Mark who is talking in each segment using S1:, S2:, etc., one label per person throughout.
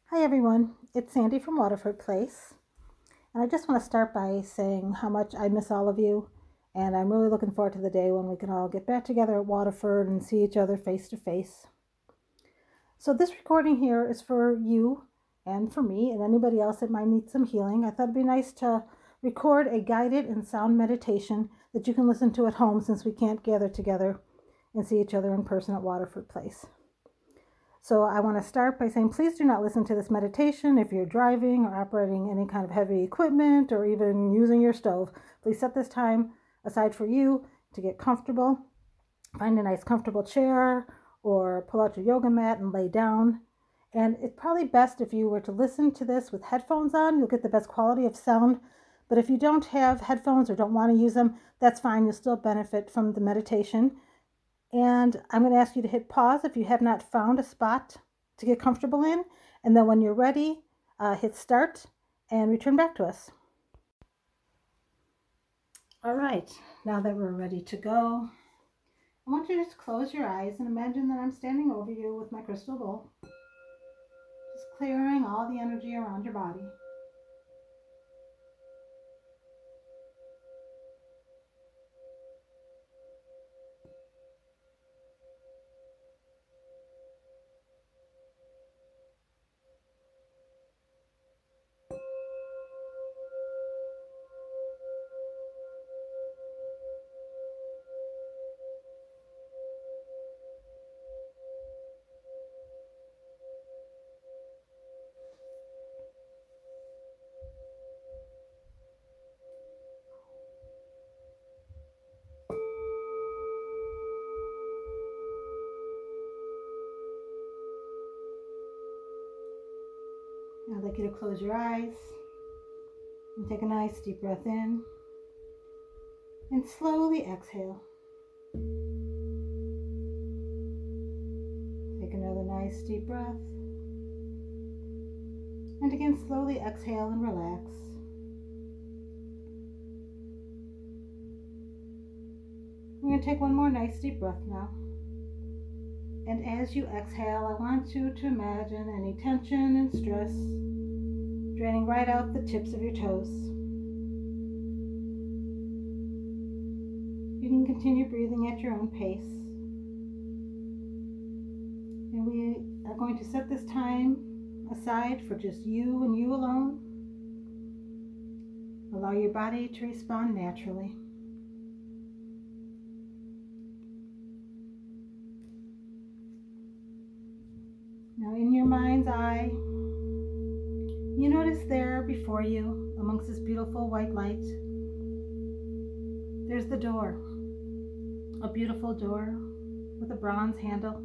S1: Hi everyone, it's Sandy from Waterford Place, and I just want to start by saying how much I miss all of you, and I'm really looking forward to the day when we can all get back together at Waterford and see each other face to face. So this recording here is for you and for me and anybody else that might need some healing. I thought it'd be nice to record a guided and sound meditation that you can listen to at home since we can't gather together and see each other in person at Waterford Place. So I want to start by saying, please do not listen to this meditation if you're driving or operating any kind of heavy equipment or even using your stove. Please set this time aside for you to get comfortable. Find a nice comfortable chair or pull out your yoga mat and lay down. And it's probably best if you were to listen to this with headphones on. You'll get the best quality of sound. But if you don't have headphones or don't want to use them, that's fine. You'll still benefit from the meditation. And I'm going to ask you to hit pause if you have not found a spot to get comfortable in. And then when you're ready, hit start and return back to us. All right, now that we're ready to go, I want you to just close your eyes and imagine that I'm standing over you with my crystal bowl, just clearing all the energy around your body. I'd like you to close your eyes and take a nice deep breath in and slowly exhale. Take another nice deep breath. And again, slowly exhale and relax. We're going to take one more nice deep breath now. And as you exhale, I want you to imagine any tension and stress draining right out the tips of your toes. You can continue breathing at your own pace. And we are going to set this time aside for just you and you alone. Allow your body to respond naturally. Now, in your mind's eye, you notice there before you, amongst this beautiful white light, there's the door, a beautiful door with a bronze handle.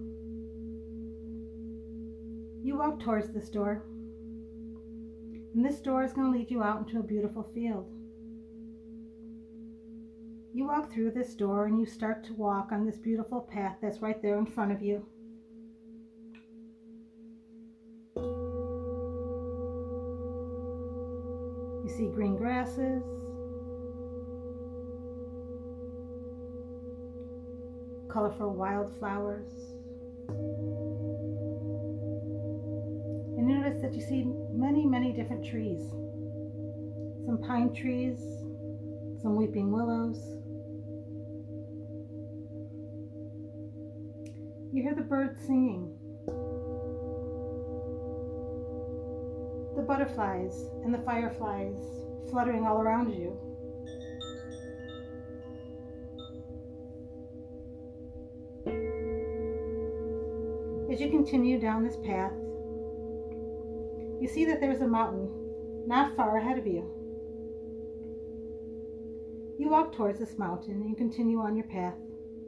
S1: You walk towards this door, and this door is going to lead you out into a beautiful field. You walk through this door and you start to walk on this beautiful path that's right there in front of you. You see green grasses, colorful wildflowers, and you notice that you see many different trees. Some pine trees, some weeping willows. You hear the birds singing, the butterflies and the fireflies fluttering all around you. As you continue down this path, you see that there's a mountain not far ahead of you. You walk towards this mountain and you continue on your path.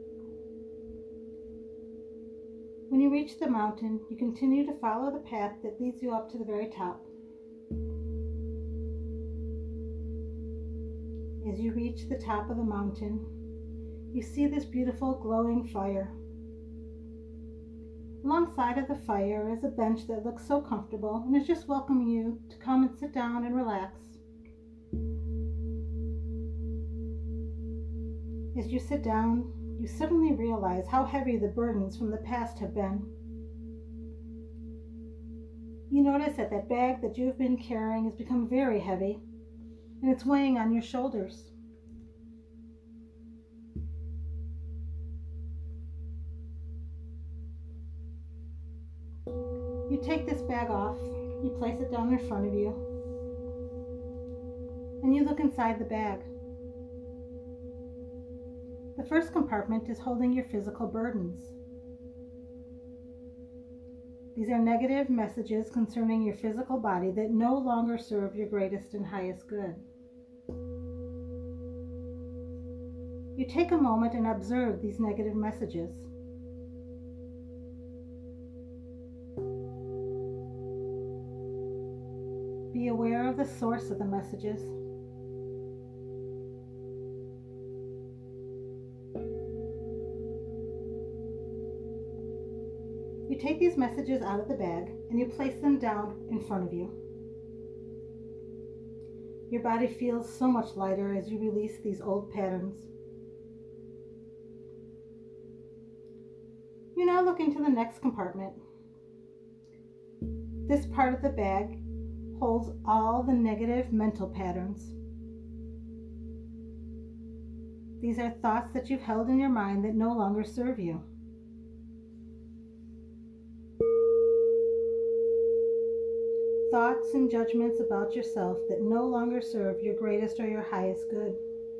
S1: When you reach the mountain, you continue to follow the path that leads you up to the very top. As you reach the top of the mountain, you see this beautiful glowing fire. Alongside of the fire is a bench that looks so comfortable and is just welcoming you to come and sit down and relax. As you sit down, you suddenly realize how heavy the burdens from the past have been. You notice that that bag that you've been carrying has become very heavy and it's weighing on your shoulders. You take this bag off, you place it down in front of you, and you look inside the bag. The first compartment is holding your physical burdens. These are negative messages concerning your physical body that no longer serve your greatest and highest good. You take a moment and observe these negative messages. Be aware of the source of the messages. You take these messages out of the bag and you place them down in front of you. Your body feels so much lighter as you release these old patterns. You now look into the next compartment. This part of the bag holds all the negative mental patterns. These are thoughts that you've held in your mind that no longer serve you. Thoughts and judgments about yourself that no longer serve your greatest or your highest good.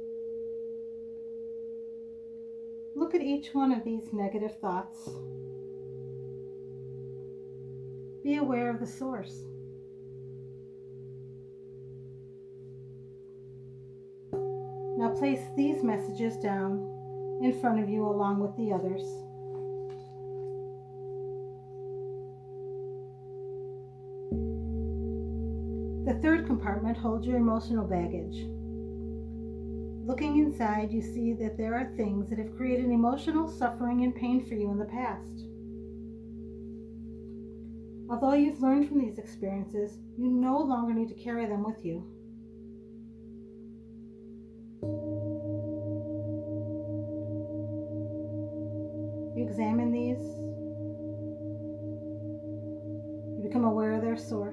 S1: Look at each one of these negative thoughts. Be aware of the source. Now place these messages down in front of you along with the others. The third compartment holds your emotional baggage. Looking inside, you see that there are things that have created emotional suffering and pain for you in the past. Although you've learned from these experiences, you no longer need to carry them with you. You examine these. You become aware of their source.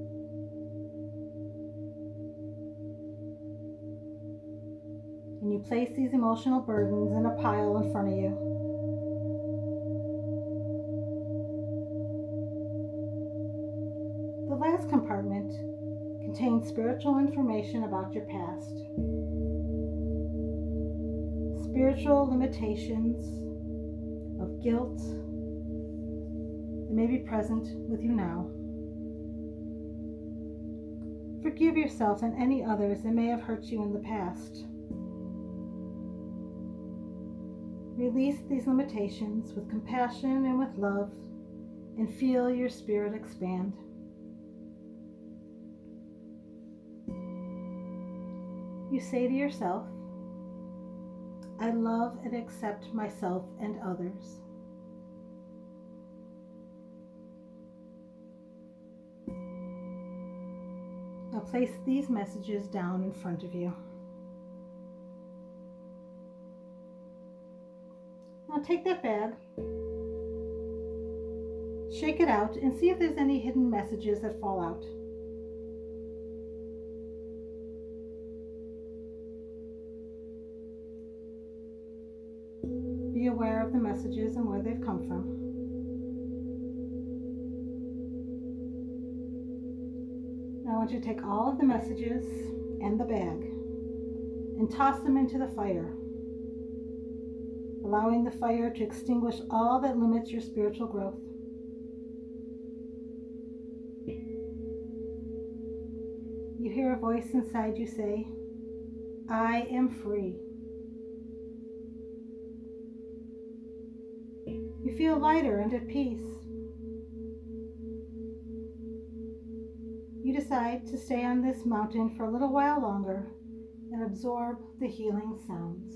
S1: And you place these emotional burdens in a pile in front of you. The last compartment contains spiritual information about your past. Spiritual limitations of guilt that may be present with you now. Forgive yourself and any others that may have hurt you in the past. Release these limitations with compassion and with love, and feel your spirit expand. You say to yourself, I love and accept myself and others. Now place these messages down in front of you. Now take that bag, shake it out, and see if there's any hidden messages that fall out. Be aware of the messages and where they've come from. Now I want you to take all of the messages and the bag and toss them into the fire, allowing the fire to extinguish all that limits your spiritual growth. You hear a voice inside you say, I am free. You feel lighter and at peace. You decide to stay on this mountain for a little while longer and absorb the healing sounds.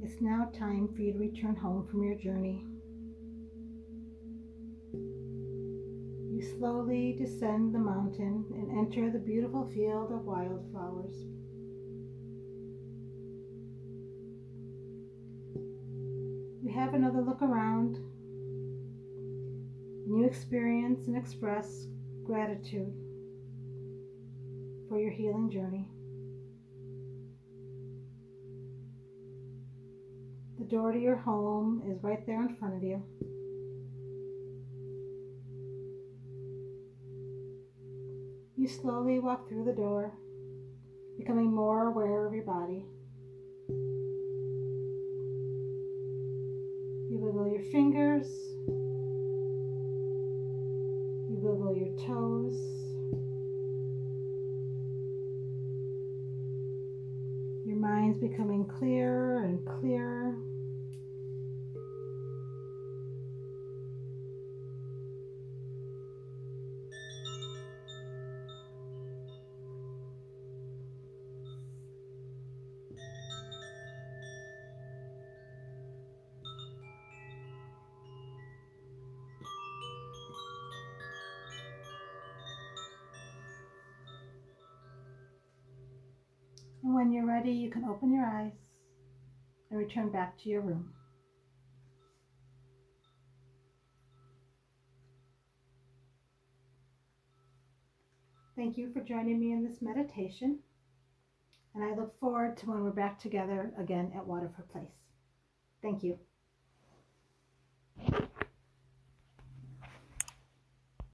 S1: It's now time for you to return home from your journey. You slowly descend the mountain and enter the beautiful field of wildflowers. You have another look around, and you experience and express gratitude for your healing journey. The door to your home is right there in front of you. You slowly walk through the door, becoming more aware of your body. You wiggle your fingers, you wiggle your toes, your mind's becoming clearer and clearer. And when you're ready, you can open your eyes and return back to your room. Thank you for joining me in this meditation, and I look forward to when we're back together again at Waterford Place. Thank you.